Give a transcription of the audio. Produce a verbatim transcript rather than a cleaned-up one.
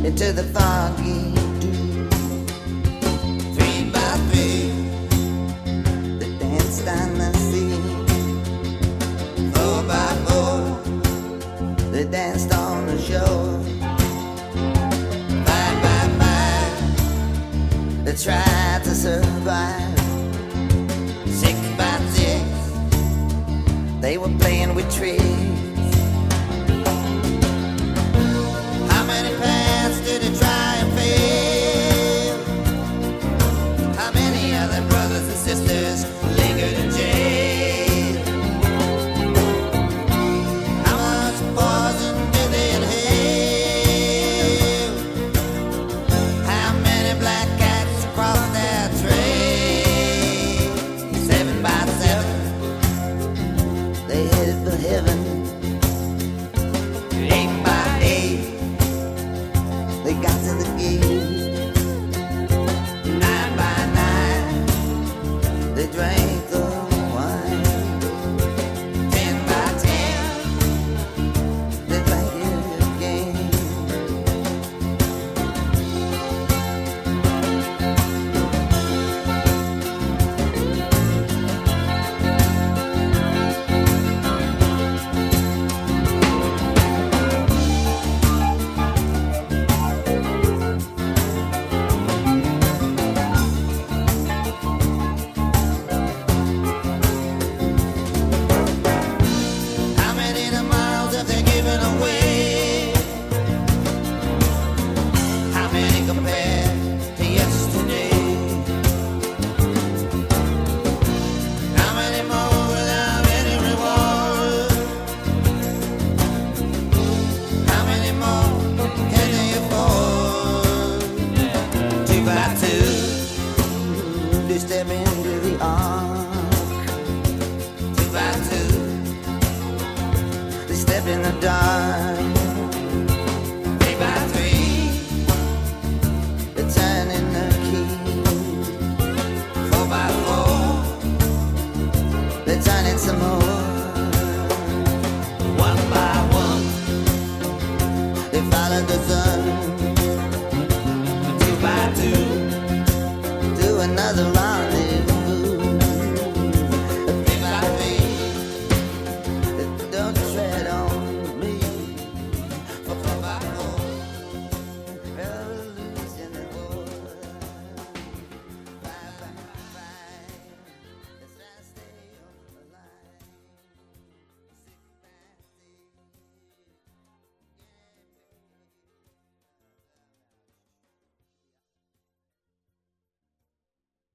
into the foggy dew. Three by three, they danced on the sea. Four by four, they danced on the shore. Five by five, they tried to survive. Six by six, they were playing with trees. How many paths did he try and fail? How many other brothers and sisters lingered in jail? How much poison did they inhale? How many black cats crossed their trail? Seven by seven, they headed for heaven. Eight by eight, they got to the gate. Nine by nine, they drank the wine. Ten by ten, they drank it again. How many miles have they given away? How many compared to yesterday? How many more without any reward? How many more can they afford? Two by two, they step into the ark. Two by two, they step in the dark. Three by three, they turn in the key. Four by four, they turn in some more. One by one, they follow the sun.